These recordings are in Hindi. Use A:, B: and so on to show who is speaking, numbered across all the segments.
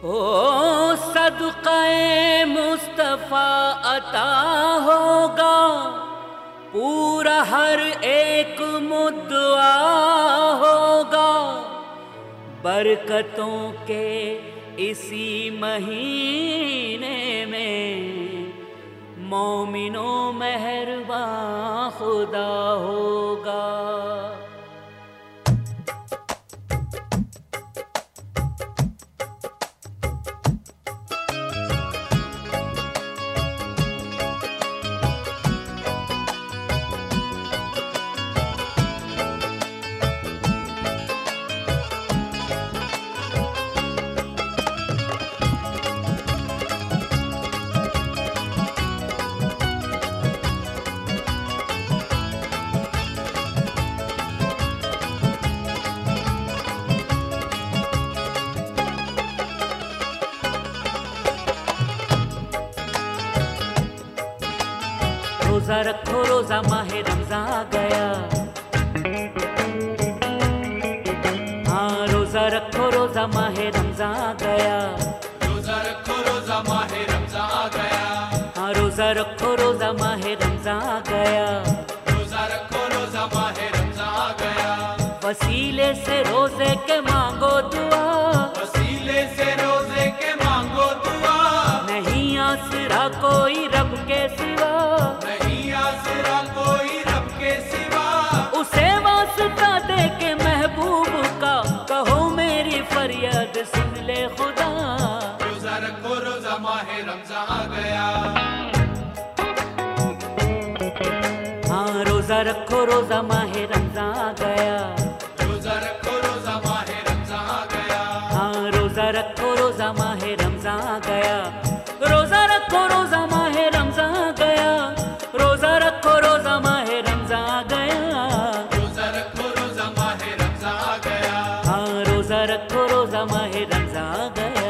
A: ओ सदक़े मुस्तफ़ा अता होगा, पूरा हर एक मुद्दआ होगा। बरकतों के इसी महीने में मोमिनों मेहरबान खुदा होगा। रोजा रखो रोजा माहे रमज़ान आ गया। हाँ रोजा रखो रोजा माहे रमज़ान आ गया।
B: रोजा रखो रोजा माहे रमज़ान आ गया।
A: हाँ रोजा रखो रोजा माहे रमज़ान आ गया।
B: रोजा रखो रोजा माहे रमज़ान आ गया।
A: वसीले से रोजे के मांगो दुआ,
B: वसीले से रोजे के मांगो दुआ।
A: नहीं आसरा कोई रब के सिवा,
B: नहीं आसरा कोई रब के सिवा।
A: उसे वास्ता दे के महबूब का कहो मेरी फरियाद सुन ले खुदा।
B: रोजा रखो रोजा माहे रमज़ान आ गया।
A: हाँ रोजा रखो रोजा माहे रमज़ान आ गया।
B: रोजा रखो रोजा माहे रमज़ान आ गया।
A: हाँ रोजा रखो रोजा माहे रमज़ान आ गया। रोजा रखो रोजा माहे रमज़ान आ गया। रोजा रखो रोजा माहे रमज़ान आ गया।
B: रोजा रखो रोजा माहे रमज़ान आ गया।
A: हाँ रोजा रखो रोजा माहे रमज़ान आ गया।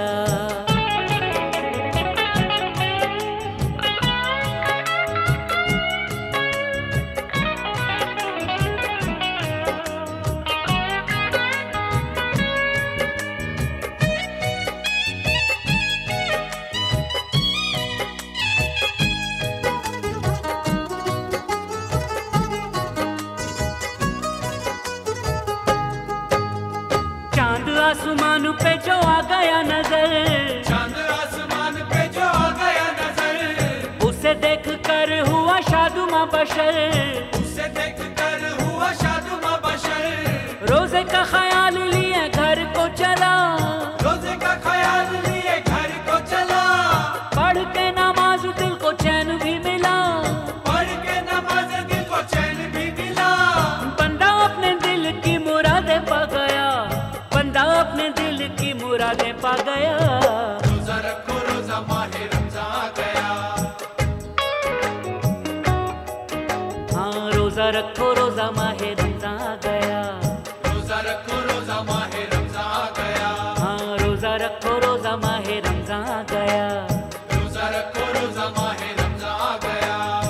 A: चांद आसमान पे जो आ गया नजर,
B: चांद आसमान पे जो आ गया नजर।
A: उसे देख कर हुआ शादुमा बशर।
B: उसे देख कर हुआ शादुमा बशर।
A: रोजे का ख्याल लिए घर को चला,
B: रोजे का ख्याल लिए घर को चला।
A: पढ़ के नमाज दिल को चैन भी मिला।
B: पढ़ के नमाज दिल को चैन भी मिला।
A: बंदा अपने दिल की मुरादें पा गया, बंदा अपने दिल की मुरादें पा गया।
B: रोजा रखो रोजा माहे रमज़ान आ गया।
A: हाँ रोजा रखो रोजा माहे रमज़ान आ गया।
B: रोजा रखो रोजा माहे रमज़ान आ गया।
A: हाँ रोजा रखो रोजा माहे रमज़ान आ गया।
B: रोजा रखो रोजा माहे रमज़ान आ गया।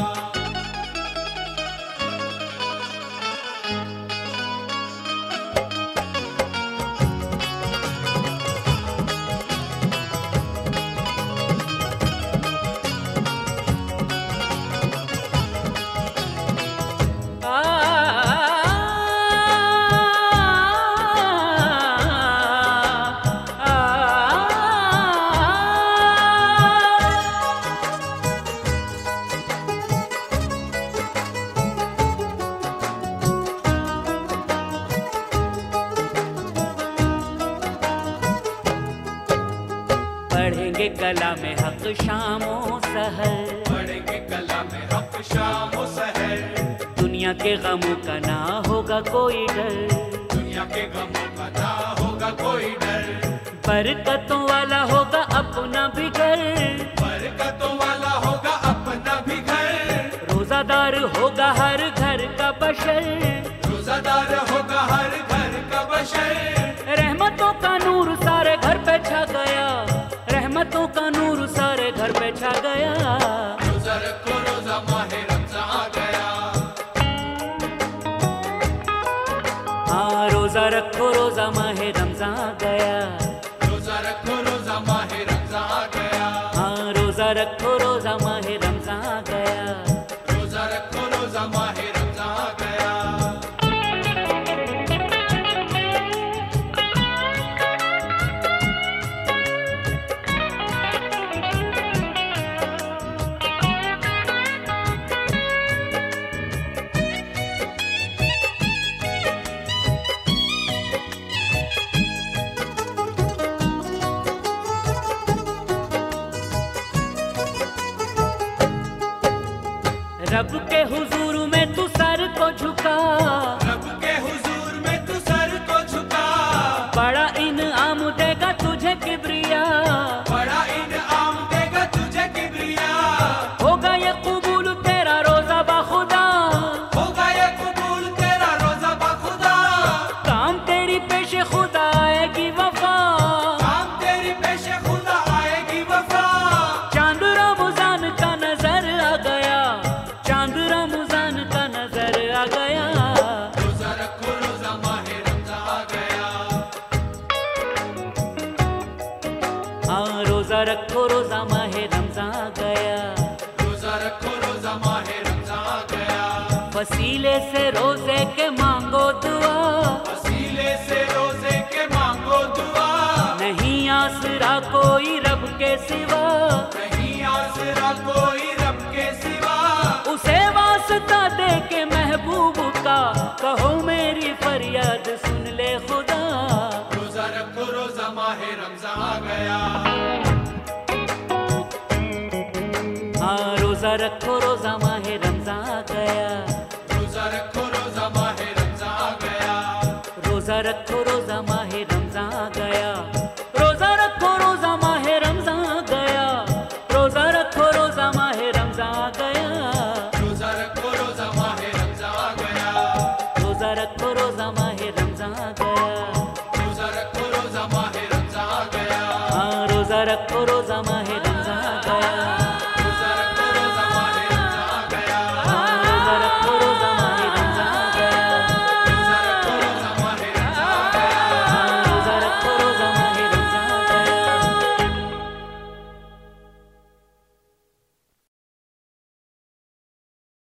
A: पढ़ेंगे कला में हक शामो सहर,
B: पढ़ेंगे कला में हक शाम सहर।
A: दुनिया के गमों का ना होगा कोई डर,
B: दुनिया के गमों का ना होगा कोई डर।
A: बरकतों वाला होगा अपना भी घर,
B: बरकतों वाला होगा अपना भी घर।
A: रोजादार होगा हर घर का बशर,
B: रोजादार होगा हर घर का बशर।
A: रहमतों का नूर सारे घर पे छा गया, रहमतों का नूर सारे घर पे छा गया।
B: रोजा रखो रोजा माहे रमज़ान आ गया।
A: हाँ रोजा रखो रोजा माहे रमज़ान आ गया।
B: रोजा रोजा रखो रोजा माहे रमजान आ गया।
A: हाँ रोजा रखो रोजा माहे रमजान आ गया।
B: रोजा रखो रोजा माहे रमजान आ गया।
A: रब के हुजूर में तू सर को झुका,
B: रब के हुजूर में तू सर को झुका।
A: बड़ा इनाम देगा तुझे किबरिया,
B: बड़ा इनाम देगा तुझे किबरिया।
A: होगा ये कबूल तेरा रोजा बाखुदा,
B: होगा ये कबूल तेरा रोजा बाखुदा।
A: काम तेरी पेशे खुदा आएगी वफा,
B: काम तेरी पेशे खुदा आएगी वफा।
A: चांद रमजान का नजर आ गया, चांद रमजान का नजर आ गया।
B: रोजा रखो रोजा माहे रमजान आ गया।
A: हाँ रोजा रखो रोजा माहे रमजान आ गया।
B: रोजा रखो रोजा माहे रमजान आ गया।
A: वसीले से रोजे के मांगो दुआ,
B: वसीले से रोजे के मांगो दुआ।
A: नहीं आसरा कोई रब के सिवा,
B: नहीं आसरा कोई रब के सिवा।
A: उसे वास्ता दे के महबूब का कहो मेरी फरियाद सुन ले खुदा।
B: रोजा रखो रोजा माहे रमजान आ गया।
A: हाँ रोजा रखो रोजा माहे रमजान आ गया।
B: रोजा रखो रोजा माहे रमजान आ गया।
A: रोजा रखो रोजा माहे रमजान आ गया। रोजा रखो रोजा माहे रमजान आ गया। रोजा रखो रोजा माहे रमजान आ गया।
B: रोजा रखो रोजा माहे रमजान आ गया।
A: रोजा रखो रोजा माहे रमजान आ गया।
B: रोजा रखो रोजा माहे रमजान आ गया।
A: हाँ रोजा रखो रोजा माहे